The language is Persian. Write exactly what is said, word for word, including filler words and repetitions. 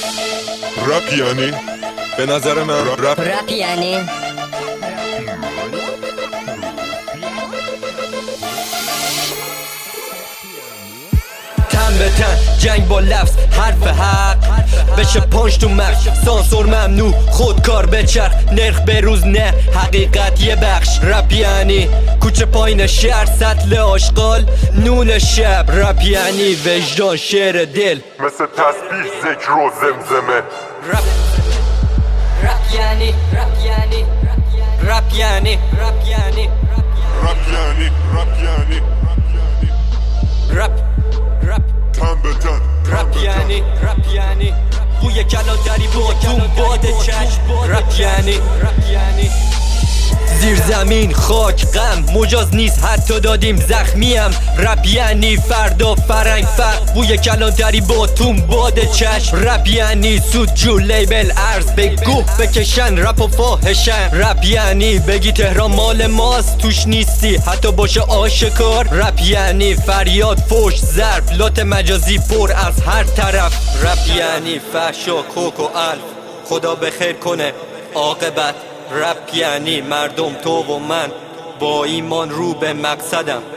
رپ یعنی به نظر من رپ رپ یعنی تن به تن جنگ با لفظ حرف حق بشه پانش تو مغز سانسور ممنوع خودکار بچرخ نرخ به روز نه حقیقت یه بخش رپ یعنی کوچه پایین شهر سطل آشغال نون شب رپ یعنی وجدان شعر دل مثل تسبیح ذکر و زمزمه رپ رپ یعنی رپ یعنی رپ یعنی رپ یعنی رپ یعنی رپ یعنی رپ رپ تن به تن رپ یعنی رپ یعنی بوی کلانتری با تو باد چشم رپ یعنی رپ یعنی زیر زمین خاک غم مجاز نیست حتی دادیم زخمیم رپ یعنی فردا فرنگ فرق بوی کلانتری با تون باد چشم رپ یعنی سود جو لیبل ارز بگو بکشن رپ و فاحشن رپ یعنی بگی تهران مال ماست توش نیستی حتی باشه آشکار رپ یعنی فریاد فوش ضرب لات مجازی پر از هر طرف رپ یعنی فحشا کوک و الف خدا بخیر کنه عاقبت رپ یعنی مردم تو و من با ایمان رو به مقصدم